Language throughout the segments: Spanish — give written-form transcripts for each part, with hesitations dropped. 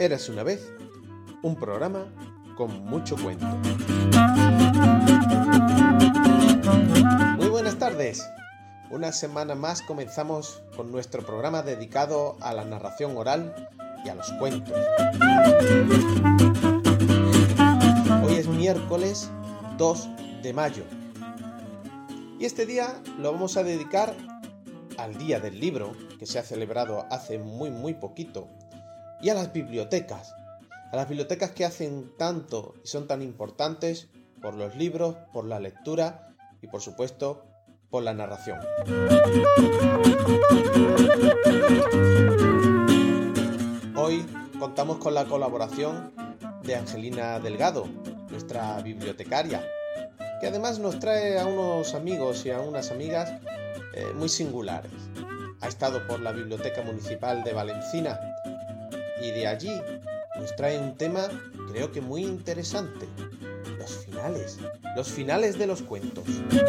Érase una vez un programa con mucho cuento. Muy buenas tardes. Una semana más comenzamos con nuestro programa dedicado a la narración oral y a los cuentos. Hoy es miércoles 2 de mayo y este día lo vamos a dedicar al Día del Libro, que se ha celebrado hace muy poquito, y a las bibliotecas que hacen tanto y son tan importantes por los libros, por la lectura y por supuesto por la narración. Hoy contamos con la colaboración de Angelina Delgado, nuestra bibliotecaria, que además nos trae a unos amigos y a unas amigas muy singulares. Ha estado por la Biblioteca Municipal de Valencina y de allí nos trae un tema creo que muy interesante: los finales de los cuentos.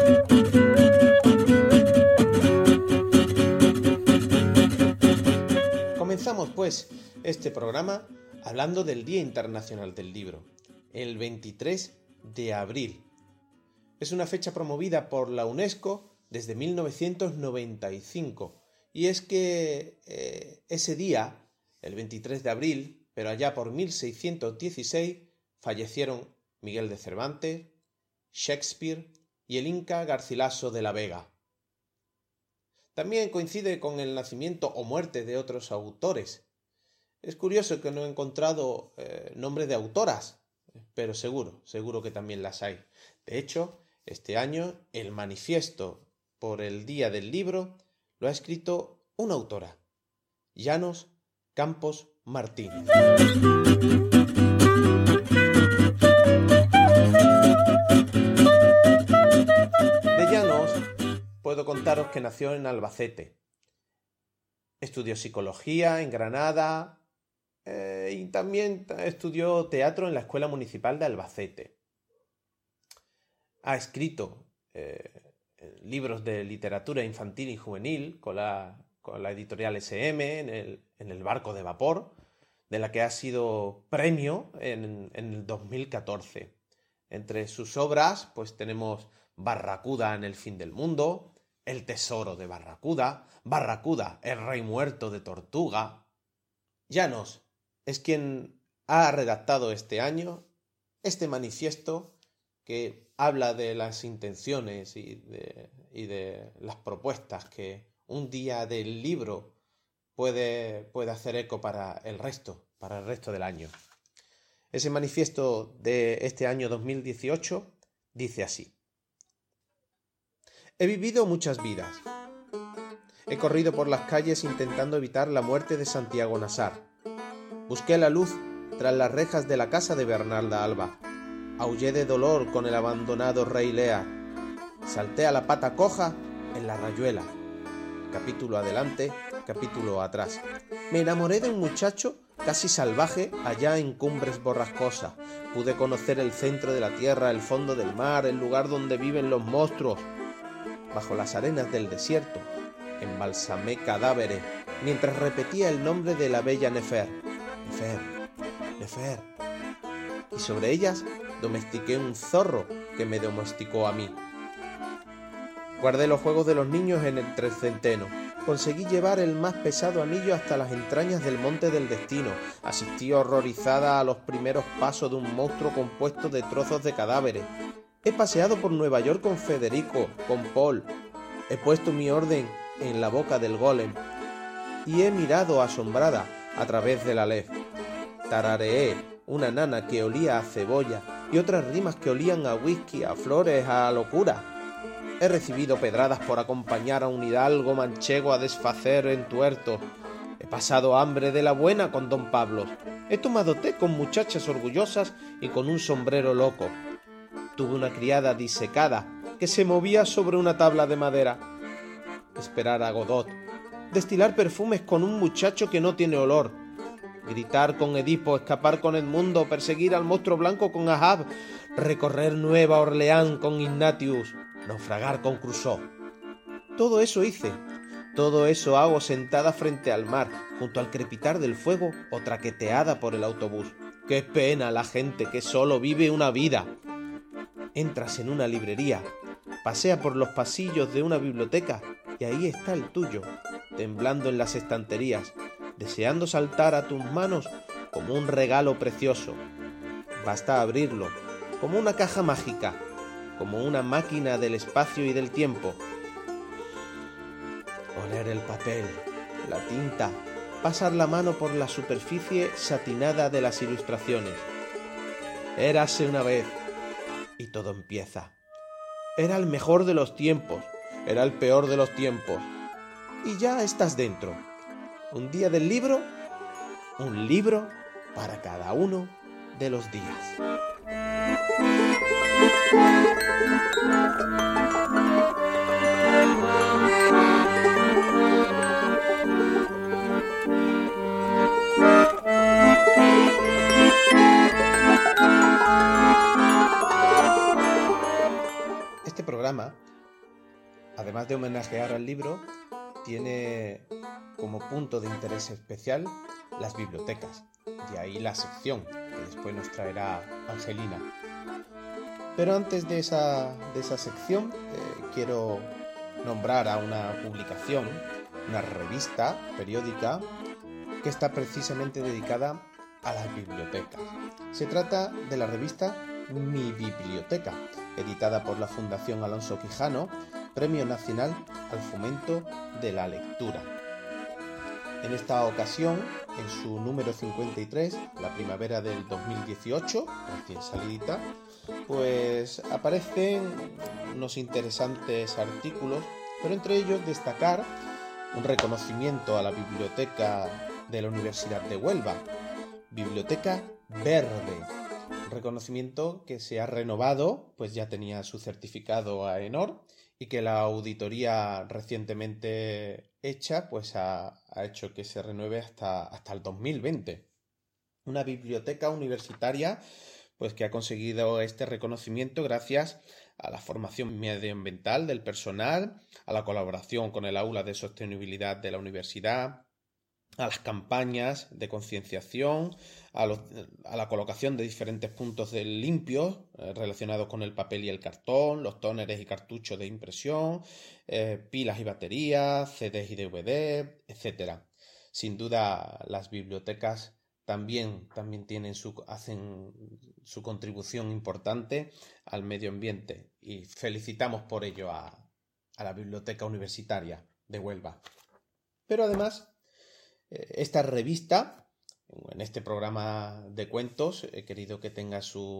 Comenzamos pues este programa hablando del Día Internacional del Libro, el 23 de abril. Es una fecha promovida por la UNESCO desde 1995, y es que ese día, el 23 de abril, pero allá por 1616, fallecieron Miguel de Cervantes, Shakespeare y el Inca Garcilaso de la Vega. También coincide con el nacimiento o muerte de otros autores. Es curioso que no he encontrado nombres de autoras, pero seguro que también las hay. De hecho, este año el manifiesto por el Día del Libro lo ha escrito una autora, Llanos Campos Martínez. De Llanos puedo contaros que nació en Albacete. Estudió psicología en Granada y también estudió teatro en la Escuela Municipal de Albacete. Ha escrito libros de literatura infantil y juvenil con la editorial SM en el Barco de Vapor, de la que ha sido premio en el 2014. Entre sus obras pues tenemos Barracuda en el fin del mundo, El tesoro de Barracuda, Barracuda, el rey muerto de Tortuga. Llanos es quien ha redactado este año este manifiesto que habla de las intenciones y de las propuestas que un día del libro puede hacer eco para el resto del año. Ese manifiesto de este año 2018 dice así: He vivido muchas vidas. He corrido por las calles intentando evitar la muerte de Santiago Nasar. Busqué la luz tras las rejas de la casa de Bernarda Alba. Aullé de dolor con el abandonado rey Lear. Salté a la pata coja en la rayuela. Capítulo adelante, capítulo atrás. Me enamoré de un muchacho casi salvaje allá en Cumbres Borrascosas. Pude conocer el centro de la tierra, el fondo del mar, el lugar donde viven los monstruos. Bajo las arenas del desierto, embalsamé cadáveres mientras repetía el nombre de la bella Nefer. Nefer, Nefer. Y sobre ellas domestiqué un zorro que me domesticó a mí. Guardé los juegos de los niños en el trecenteno. Conseguí llevar el más pesado anillo hasta las entrañas del monte del destino. Asistí horrorizada a los primeros pasos de un monstruo compuesto de trozos de cadáveres. He paseado por Nueva York con Federico, con Paul. He puesto mi orden en la boca del golem. Y he mirado asombrada a través del Aleph. Tarareé una nana que olía a cebolla y otras rimas que olían a whisky, a flores, a locura. He recibido pedradas por acompañar a un hidalgo manchego a desfacer entuertos. He pasado hambre de la buena con don Pablo. He tomado té con muchachas orgullosas y con un sombrero loco. Tuve una criada disecada que se movía sobre una tabla de madera. Esperar a Godot. Destilar perfumes con un muchacho que no tiene olor. Gritar con Edipo, escapar con Edmundo, perseguir al monstruo blanco con Ahab, recorrer Nueva Orleans con Ignatius, naufragar con Crusoe. Todo eso hice. Todo eso hago sentada frente al mar, junto al crepitar del fuego o traqueteada por el autobús. ¡Qué pena la gente que solo vive una vida! Entras en una librería, pasea por los pasillos de una biblioteca y ahí está el tuyo, temblando en las estanterías, deseando saltar a tus manos como un regalo precioso. Basta abrirlo, como una caja mágica, como una máquina del espacio y del tiempo. Oler el papel, la tinta, pasar la mano por la superficie satinada de las ilustraciones. Érase una vez, y todo empieza. Era el mejor de los tiempos, era el peor de los tiempos, y ya estás dentro. Un día del libro, un libro para cada uno de los días. Este programa, además de homenajear al libro, tiene como punto de interés especial las bibliotecas. De ahí la sección que después nos traerá Angelina. Pero antes de esa sección quiero nombrar a una publicación, una revista periódica que está precisamente dedicada a las bibliotecas. Se trata de la revista Mi Biblioteca, editada por la Fundación Alonso Quijano, Premio Nacional al Fomento de la Lectura. En esta ocasión, en su número 53, la primavera del 2018, recién salidita, pues aparecen unos interesantes artículos, pero entre ellos destacar un reconocimiento a la biblioteca de la Universidad de Huelva, Biblioteca Verde, un reconocimiento que se ha renovado, pues ya tenía su certificado AENOR, y que la auditoría recientemente hecha pues ha hecho que se renueve hasta el 2020. Una biblioteca universitaria pues que ha conseguido este reconocimiento gracias a la formación medioambiental del personal, a la colaboración con el aula de sostenibilidad de la universidad, a las campañas de concienciación, a la colocación de diferentes puntos limpios relacionados con el papel y el cartón, los tóneres y cartuchos de impresión, pilas y baterías, CDs y DVDs, etc. Sin duda, las bibliotecas también hacen su contribución importante al medio ambiente y felicitamos por ello a la Biblioteca Universitaria de Huelva. Pero además, esta revista, en este programa de cuentos, he querido que tenga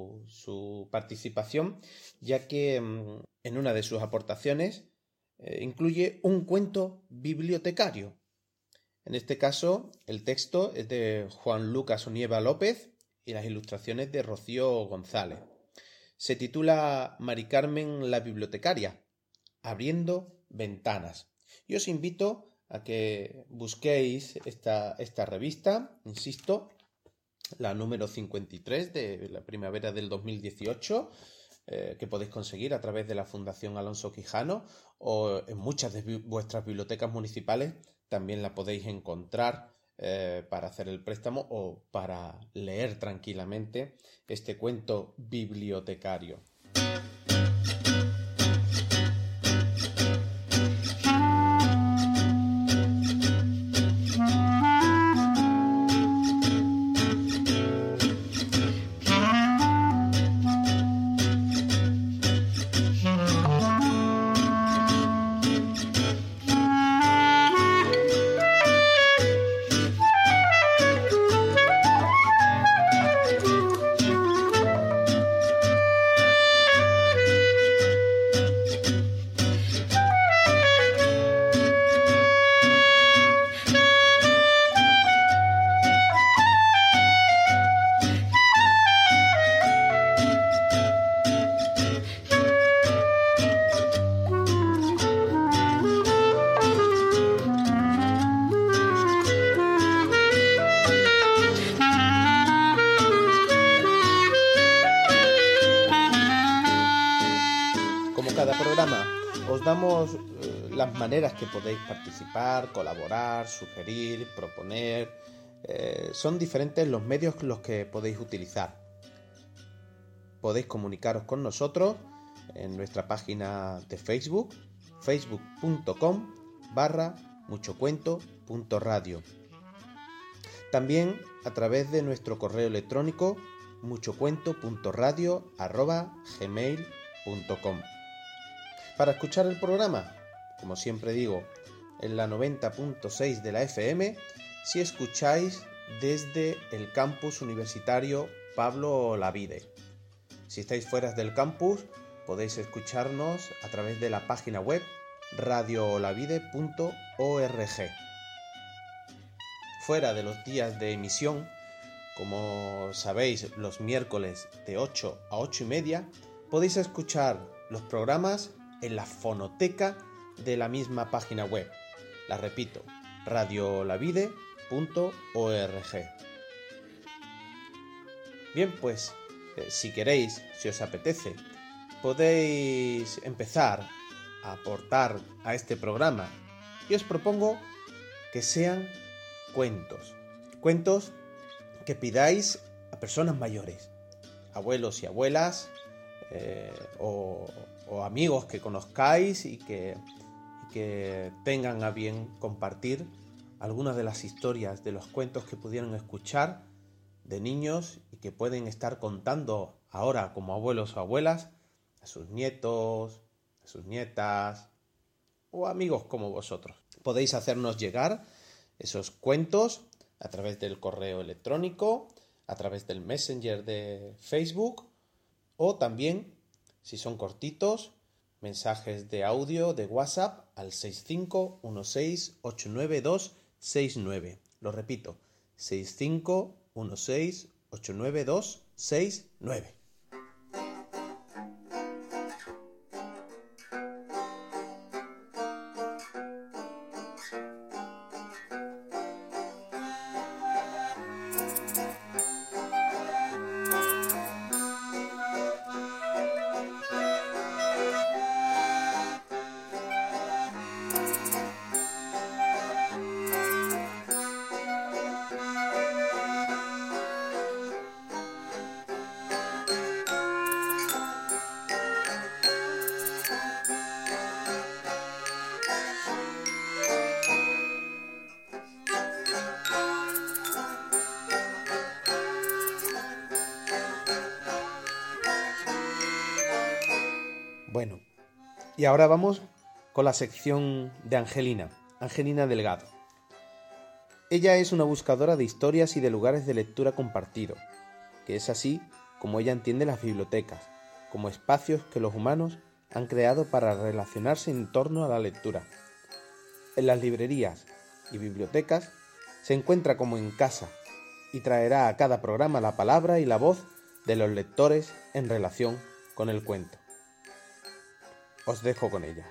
su participación, ya que en una de sus aportaciones incluye un cuento bibliotecario. En este caso, el texto es de Juan Lucas Onieva López y las ilustraciones de Rocío González. Se titula Mari Carmen la bibliotecaria, abriendo ventanas. Y os invito a que busquéis esta revista, insisto, la número 53 de la primavera del 2018, que podéis conseguir a través de la Fundación Alonso Quijano, o en muchas de vuestras bibliotecas municipales también la podéis encontrar para hacer el préstamo o para leer tranquilamente este cuento bibliotecario. Os damos las maneras que podéis participar, colaborar, sugerir, proponer. Son diferentes los medios los que podéis utilizar. Podéis comunicaros con nosotros en nuestra página de Facebook, facebook.com/muchocuento.radio. También a través de nuestro correo electrónico muchocuento.radio@gmail.com. Para escuchar el programa, como siempre digo, en la 90.6 de la FM, si escucháis desde el campus universitario Pablo Olavide. Si estáis fuera del campus, podéis escucharnos a través de la página web radioolavide.org. Fuera de los días de emisión, como sabéis, los miércoles de 8 a 8:30, podéis escuchar los programas en la fonoteca de la misma página web. La repito, radioolavide.org. Bien, pues, si queréis, si os apetece, podéis empezar a aportar a este programa y os propongo que sean cuentos que pidáis a personas mayores, abuelos y abuelas, o amigos que conozcáis y que tengan a bien compartir algunas de las historias de los cuentos que pudieron escuchar de niños y que pueden estar contando ahora como abuelos o abuelas a sus nietos, a sus nietas o amigos como vosotros. Podéis hacernos llegar esos cuentos a través del correo electrónico, a través del Messenger de Facebook o también, si son cortitos, mensajes de audio de WhatsApp al 651689269. Lo repito, 651689269. Bueno, y ahora vamos con la sección de Angelina Delgado. Ella es una buscadora de historias y de lugares de lectura compartido, que es así como ella entiende las bibliotecas, como espacios que los humanos han creado para relacionarse en torno a la lectura. En las librerías y bibliotecas se encuentra como en casa y traerá a cada programa la palabra y la voz de los lectores en relación con el cuento. Os dejo con ella.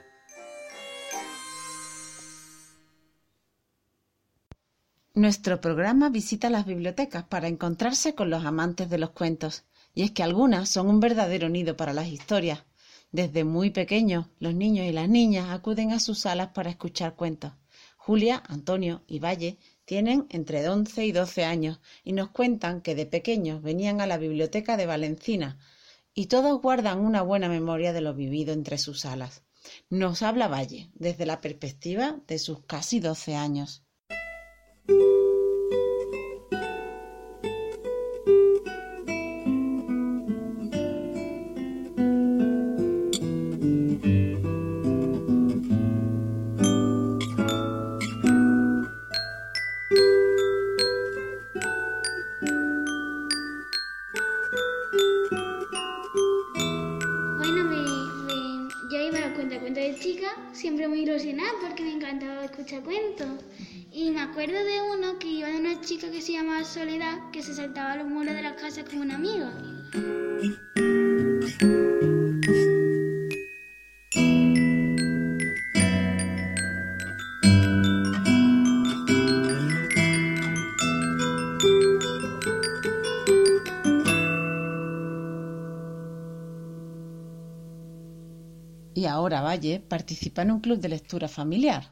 Nuestro programa visita las bibliotecas para encontrarse con los amantes de los cuentos, y es que algunas son un verdadero nido para las historias. Desde muy pequeños, los niños y las niñas acuden a sus salas para escuchar cuentos. Julia, Antonio y Valle tienen entre 11 y 12 años y nos cuentan que de pequeños venían a la biblioteca de Valencina y todos guardan una buena memoria de lo vivido entre sus salas. Nos habla Valle desde la perspectiva de sus casi 12 años. Siempre muy ilusionada porque me encantaba escuchar cuentos. Y me acuerdo de uno que iba de una chica que se llamaba Soledad, que se saltaba los muros de las casas como una amiga. Y ahora Valle participa en un club de lectura familiar.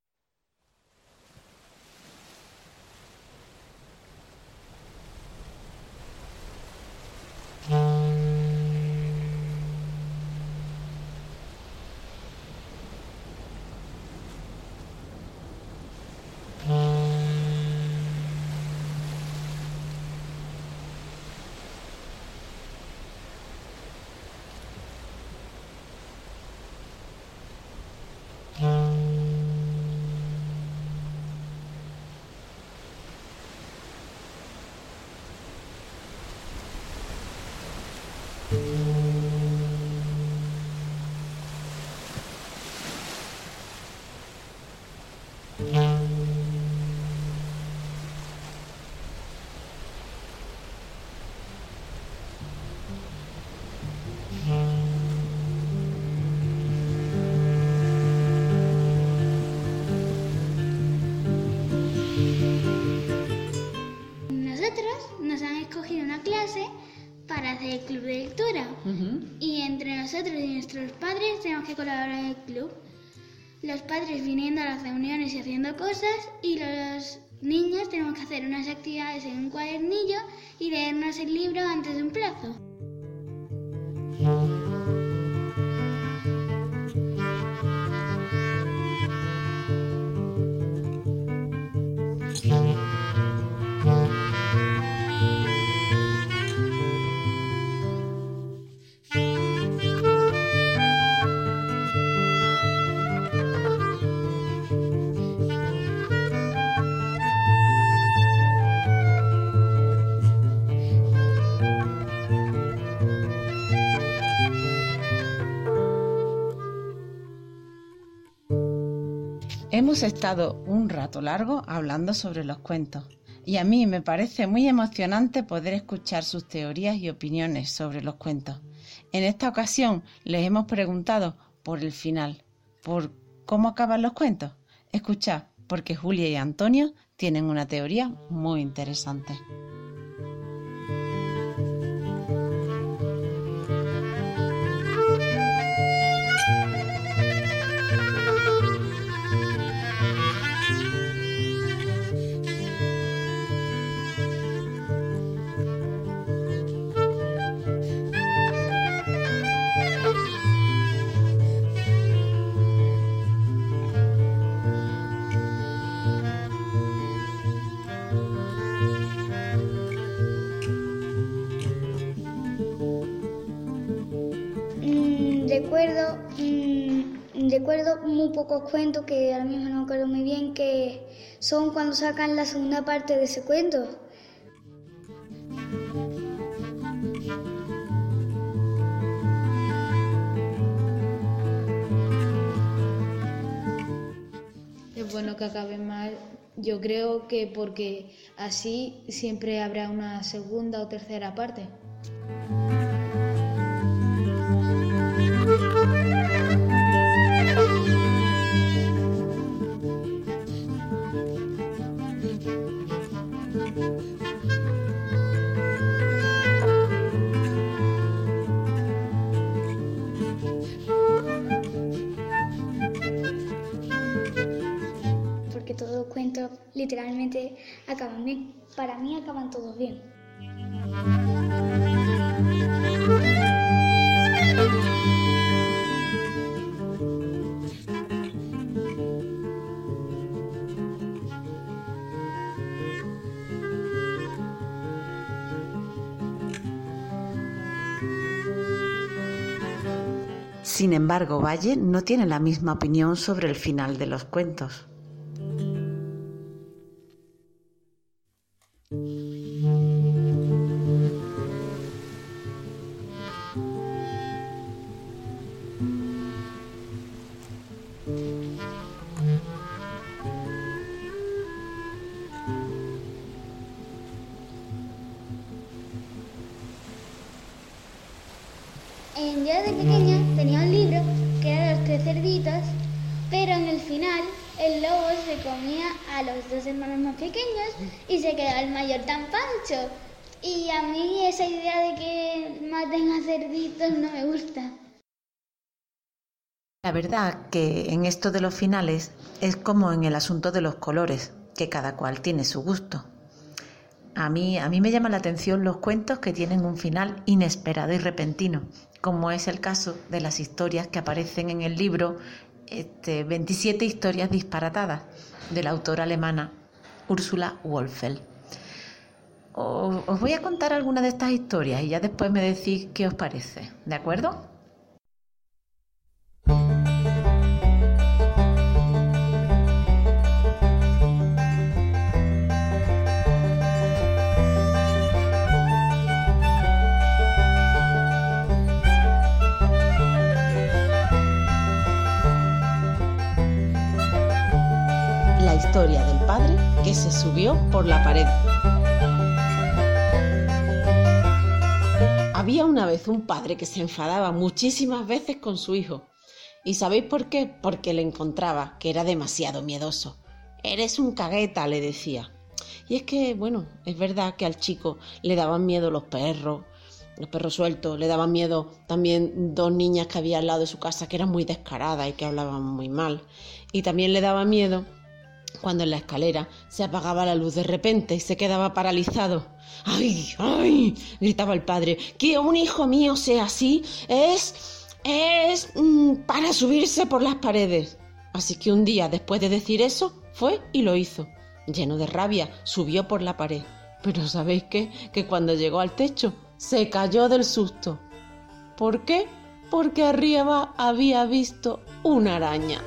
Nos han escogido una clase para hacer el club de lectura y entre nosotros y nuestros padres tenemos que colaborar en el club. Los padres viniendo a las reuniones y haciendo cosas y los niños tenemos que hacer unas actividades en un cuadernillo y leernos el libro antes de un plazo. Hemos estado un rato largo hablando sobre los cuentos y a mí me parece muy emocionante poder escuchar sus teorías y opiniones sobre los cuentos. En esta ocasión les hemos preguntado por el final, por cómo acaban los cuentos. Escuchad, porque Julia y Antonio tienen una teoría muy interesante. Recuerdo muy pocos cuentos que ahora mismo no me acuerdo muy bien, que son cuando sacan la segunda parte de ese cuento. Es bueno que acabe mal, yo creo que porque así siempre habrá una segunda o tercera parte. Porque todos los cuentos literalmente acaban bien. Para mí acaban todos bien. Sin embargo, Valle no tiene la misma opinión sobre el final de los cuentos. Yo de pequeña tenía un libro que era Los tres cerditos, pero en el final el lobo se comía a los dos hermanos más pequeños y se quedaba el mayor tan pancho. Y a mí esa idea de que maten a cerditos no me gusta. La verdad que en esto de los finales es como en el asunto de los colores, que cada cual tiene su gusto. A mí me llaman la atención los cuentos que tienen un final inesperado y repentino, como es el caso de las historias que aparecen en el libro 27 historias disparatadas, de la autora alemana Ursula Wolfel. Os voy a contar algunas de estas historias y ya después me decís qué os parece, ¿de acuerdo? La historia del padre que se subió por la pared. Había una vez un padre que se enfadaba muchísimas veces con su hijo. ¿Y sabéis por qué? Porque le encontraba que era demasiado miedoso. «Eres un cagueta», le decía. Y es que, bueno, es verdad que al chico le daban miedo los perros sueltos, le daban miedo también dos niñas que había al lado de su casa que eran muy descaradas y que hablaban muy mal. Y también le daba miedo cuando en la escalera se apagaba la luz de repente y se quedaba paralizado. ¡Ay, ay!, gritaba el padre. «Que un hijo mío sea así es para subirse por las paredes». Así que un día, después de decir eso, fue y lo hizo. Lleno de rabia, subió por la pared. Pero ¿sabéis qué? Que cuando llegó al techo, se cayó del susto. ¿Por qué? Porque arriba había visto una araña.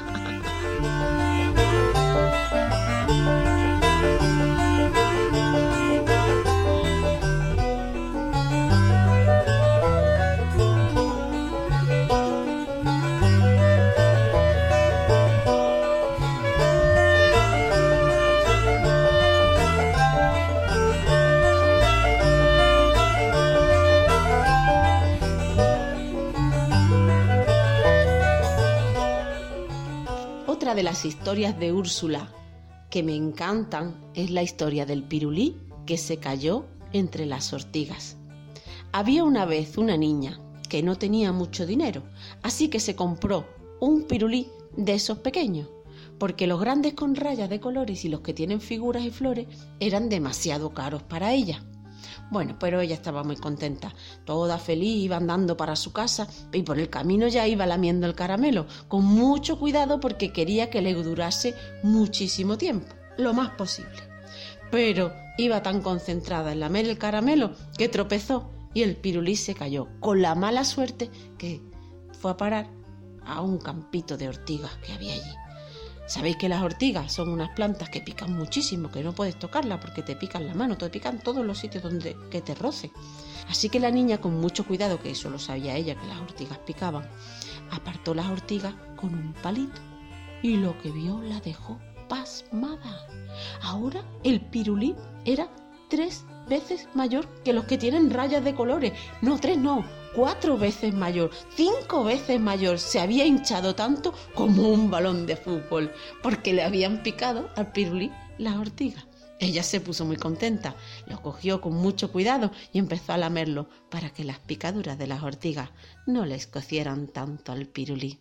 Otra de las historias de Úrsula que me encantan es la historia del pirulí que se cayó entre las ortigas. Había una vez una niña que no tenía mucho dinero, así que se compró un pirulí de esos pequeños, porque los grandes con rayas de colores y los que tienen figuras y flores eran demasiado caros para ella. Bueno, pero ella estaba muy contenta, toda feliz, iba andando para su casa y por el camino ya iba lamiendo el caramelo, con mucho cuidado porque quería que le durase muchísimo tiempo, lo más posible. Pero iba tan concentrada en lamer el caramelo que tropezó y el pirulí se cayó, con la mala suerte que fue a parar a un campito de ortigas que había allí. Sabéis que las ortigas son unas plantas que pican muchísimo, que no puedes tocarlas porque te pican la mano, te pican todos los sitios que te rocen. Así que la niña, con mucho cuidado, que eso lo sabía ella, que las ortigas picaban, apartó las ortigas con un palito y lo que vio la dejó pasmada. Ahora el pirulí era 3 veces mayor que los que tienen rayas de colores. No, 3 no, 4 veces mayor, 5 veces mayor. Se había hinchado tanto como un balón de fútbol, porque le habían picado al pirulí las ortigas. Ella se puso muy contenta, lo cogió con mucho cuidado y empezó a lamerlo para que las picaduras de las ortigas no le escocieran tanto al pirulí.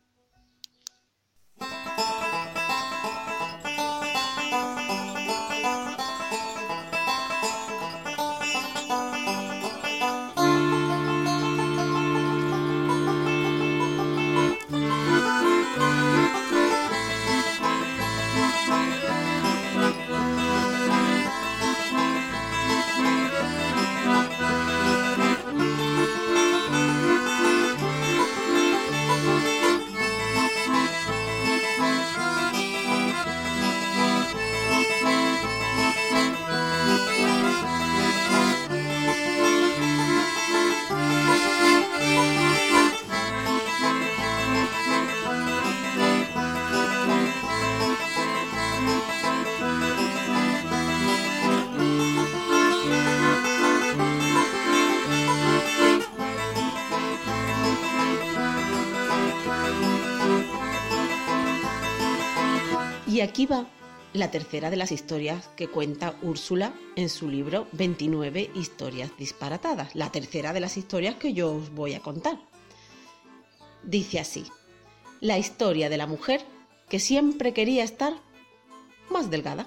Y aquí va la tercera de las historias que cuenta Úrsula en su libro 29 historias disparatadas. La tercera de las historias que yo os voy a contar. Dice así: la historia de la mujer que siempre quería estar más delgada.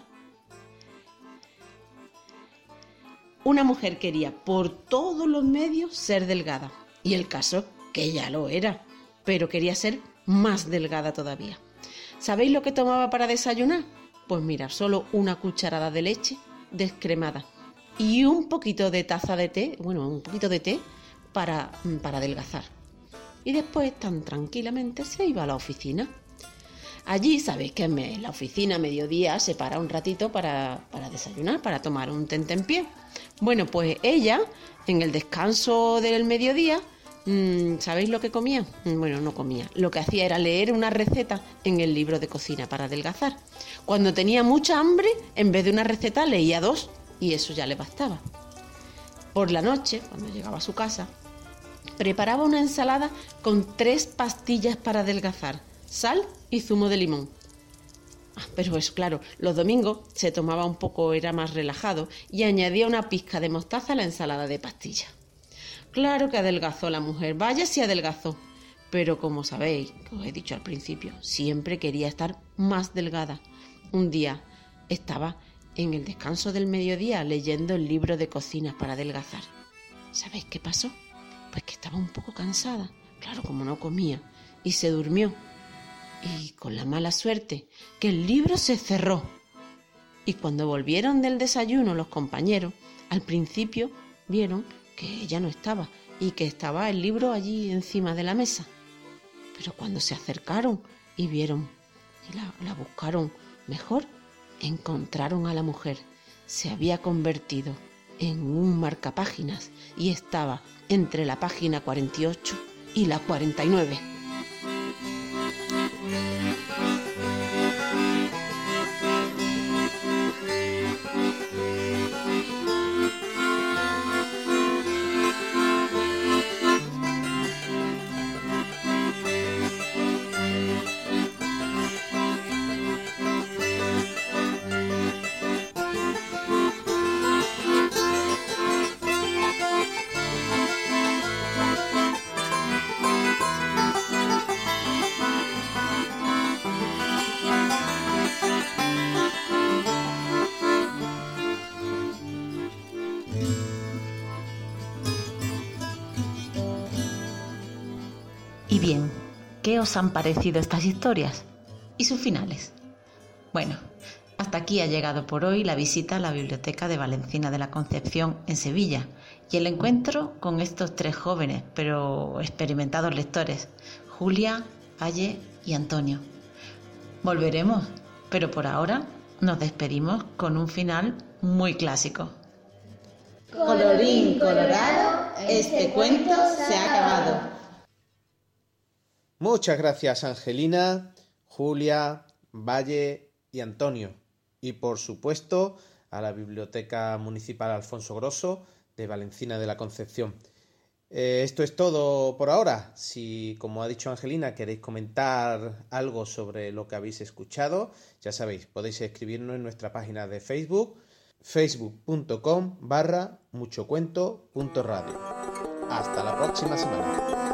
Una mujer quería por todos los medios ser delgada, y el caso que ya lo era, pero quería ser más delgada todavía. ¿Sabéis lo que tomaba para desayunar? Pues mira, solo una cucharada de leche descremada y un poquito de taza de té, un poquito de té para adelgazar. Y después tan tranquilamente se iba a la oficina. Allí, sabéis que en la oficina a mediodía se para un ratito para desayunar, para tomar un tentempié. Bueno, pues ella, en el descanso del mediodía, ¿sabéis lo que comía? Bueno, no comía. Lo que hacía era leer una receta en el libro de cocina para adelgazar. Cuando tenía mucha hambre, en vez de una receta, leía 2 y eso ya le bastaba. Por la noche, cuando llegaba a su casa, preparaba una ensalada con 3 pastillas para adelgazar, sal y zumo de limón. Pero eso, claro, los domingos se tomaba un poco, era más relajado, y añadía una pizca de mostaza a la ensalada de pastillas. Claro que adelgazó la mujer, vaya si adelgazó. Pero como sabéis, que os he dicho al principio, siempre quería estar más delgada. Un día estaba en el descanso del mediodía leyendo el libro de cocina para adelgazar. ¿Sabéis qué pasó? Pues que estaba un poco cansada, claro, como no comía, y se durmió. Y con la mala suerte que el libro se cerró. Y cuando volvieron del desayuno los compañeros, al principio vieron que ella no estaba y que estaba el libro allí encima de la mesa. Pero cuando se acercaron y vieron y la buscaron mejor, encontraron a la mujer. Se había convertido en un marcapáginas y estaba entre la página 48 y la 49. Y bien, ¿qué os han parecido estas historias? ¿Y sus finales? Bueno, hasta aquí ha llegado por hoy la visita a la Biblioteca de Valencina de la Concepción en Sevilla y el encuentro con estos 3 jóvenes pero experimentados lectores, Julia, Valle y Antonio. Volveremos, pero por ahora nos despedimos con un final muy clásico. Colorín colorado, este cuento se ha acabado. Muchas gracias, Angelina, Julia, Valle y Antonio. Y por supuesto a la Biblioteca Municipal Alfonso Grosso de Valencina de la Concepción. Esto es todo por ahora. Si, como ha dicho Angelina, queréis comentar algo sobre lo que habéis escuchado, ya sabéis, podéis escribirnos en nuestra página de Facebook, facebook.com/muchocuento.radio. Hasta la próxima semana.